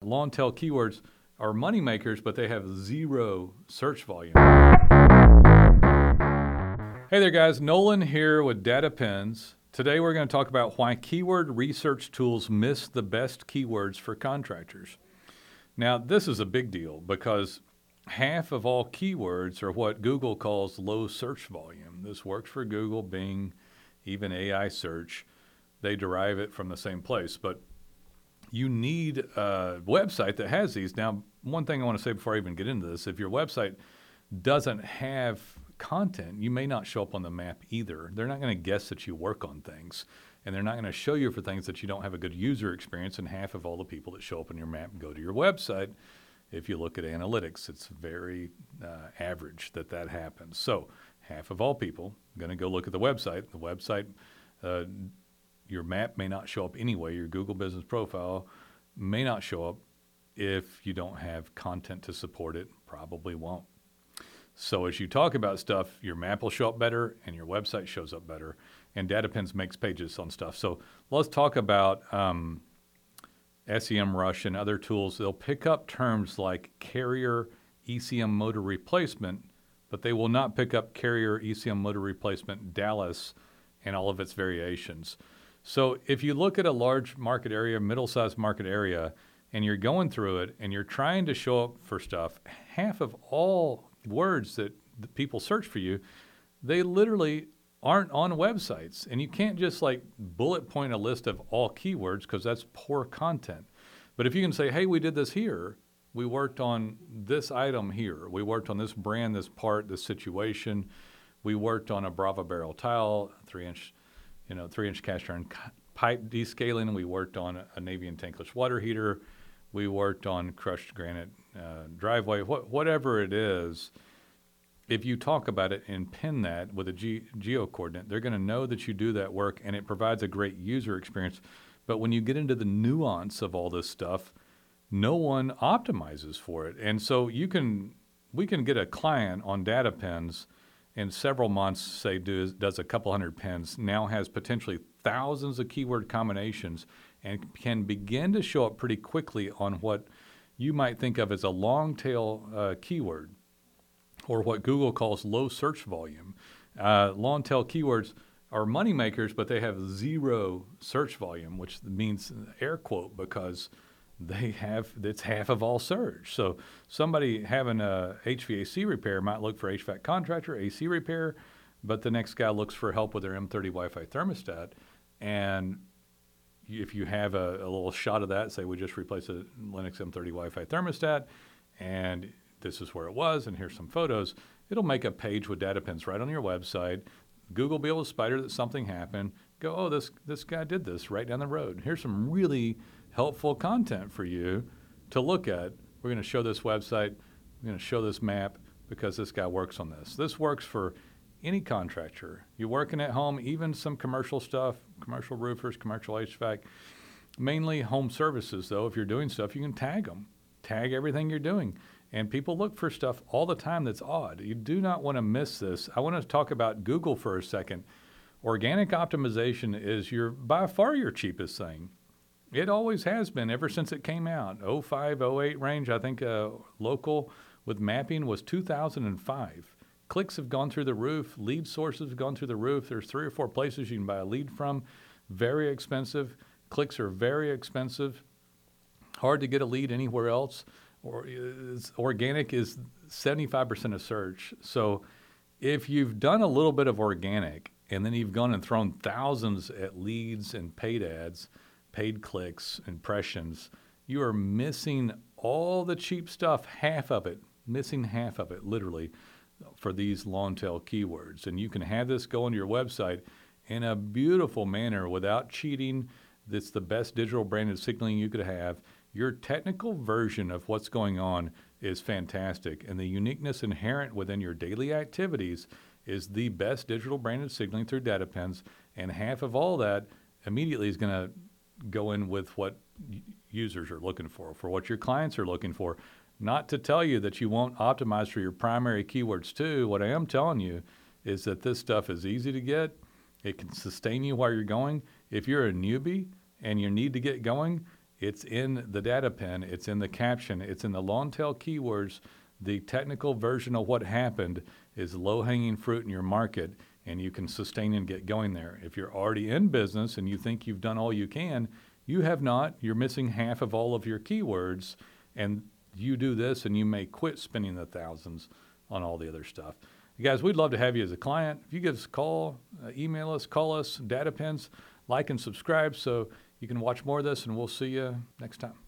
long tail keywords are money makers, but they have zero search volume. Hey there guys, Nolan here with DataPens. Today we're going to talk about why keyword research tools miss the best keywords for contractors. Now this is a big deal because half of all keywords are what Google calls low search volume. This works for Google, Bing, even AI search. They derive it from the same place, but you need a website that has these. Now, one thing I want to say before I even get into this, if your website doesn't have content, you may not show up on the map either. They're not going to guess that you work on things, and they're not going to show you for things that you don't have a good user experience, and half of all the people that show up on your map go to your website. If you look at analytics, it's very average that happens. So half of all people are going to go look at the website. The website, your map may not show up anyway. Your Google Business Profile may not show up if you don't have content to support it, probably won't. So as you talk about stuff, your map will show up better and your website shows up better. And DataPens makes pages on stuff. So let's talk about SEMrush and other tools. They'll pick up terms like carrier ECM motor replacement, but they will not pick up carrier ECM motor replacement Dallas and all of its variations. So if you look at a large market area, middle-sized market area, and you're going through it and you're trying to show up for stuff, half of all words that people search for you, they literally aren't on websites. And you can't just like bullet point a list of all keywords because that's poor content. But if you can say, hey, we did this here, we worked on this item here, we worked on this brand, this part, this situation, we worked on a Brava barrel tile, 3-inch cast iron pipe descaling. We worked on a Navien tankless water heater. We worked on crushed granite driveway. Whatever it is, if you talk about it and pin that with a geo coordinate, they're going to know that you do that work, and it provides a great user experience. But when you get into the nuance of all this stuff, no one optimizes for it. And so we can get a client on DataPens in several months, say does a couple hundred pins, now has potentially thousands of keyword combinations and can begin to show up pretty quickly on what you might think of as a long tail keyword, or what Google calls low search volume. Long tail keywords are money makers, but they have zero search volume, which means air quote, because it's half of all search. So somebody having a HVAC repair might look for HVAC contractor, AC repair, but the next guy looks for help with their M30 Wi-Fi thermostat. And if you have a little shot of that, say we just replaced a Lennox M30 Wi-Fi thermostat, and this is where it was, and here's some photos, it'll make a page with DataPens right on your website. Google will be able to spider that something happened, go, oh, this guy did this right down the road. Here's some really helpful content for you to look at. We're going to show this website, we're going to show this map because this guy works on this. This works for any contractor. You're working at home, even some commercial stuff, commercial roofers, commercial HVAC, mainly home services though. If you're doing stuff, you can tag them, tag everything you're doing. And people look for stuff all the time that's odd. You do not want to miss this. I want to talk about Google for a second. Organic optimization is by far your cheapest thing. It always has been ever since it came out. 05, 08 range, I think local with mapping was 2005. Clicks have gone through the roof. Lead sources have gone through the roof. There's 3 or 4 places you can buy a lead from. Very expensive. Clicks are very expensive. Hard to get a lead anywhere else. Organic is 75% of search. So if you've done a little bit of organic and then you've gone and thrown thousands at leads and paid ads, paid clicks, impressions, you are missing all the cheap stuff, missing half of it, literally, for these long tail keywords. And you can have this go onto your website in a beautiful manner without cheating. That's the best digital branded signaling you could have. Your technical version of what's going on is fantastic, and the uniqueness inherent within your daily activities is the best digital branded signaling through DataPens, and half of all that immediately is going to go in with what users are looking for what your clients are looking for. Not to tell you that you won't optimize for your primary keywords too. What I am telling you is that this stuff is easy to get. It can sustain you while you're going. If you're a newbie and you need to get going, It's in the data pen, it's in the caption, it's in the long tail keywords. The technical version of what happened is low-hanging fruit in your market, and you can sustain and get going there. If you're already in business and you think you've done all you can, you have not. You're missing half of all of your keywords, and you do this and you may quit spending the thousands on all the other stuff. You guys, we'd love to have you as a client. If you give us a call, email us, call us, data pens, like and subscribe so you can watch more of this, and we'll see you next time.